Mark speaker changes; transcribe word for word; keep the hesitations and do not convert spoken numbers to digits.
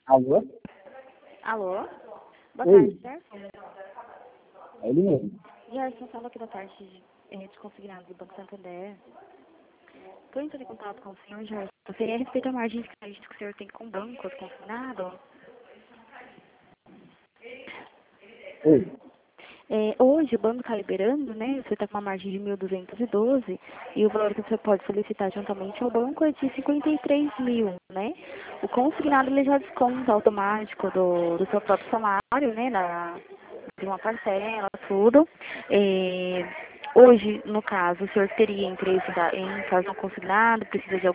Speaker 1: Alô?
Speaker 2: Alô? Boa
Speaker 1: Oi,
Speaker 2: tarde, Gerson.
Speaker 1: é ele mesmo.
Speaker 2: Gerson, fala aqui da parte de, eh, de consignado do Banco Santander. Estou entrando em contato com o senhor, Gerson. Seria a respeito da margem de crédito que o senhor tem com o banco consignado.
Speaker 1: Oi,
Speaker 2: É, hoje o banco está liberando, né? Você está com uma margem de mil duzentos e doze e o valor que você pode solicitar juntamente ao banco é de cinquenta e três mil, né? O consignado ele já desconta automático do, do seu próprio salário, né? Da, de uma parcela, tudo. É, hoje, no caso, o senhor teria interesse da, em fazer um consignado, precisa de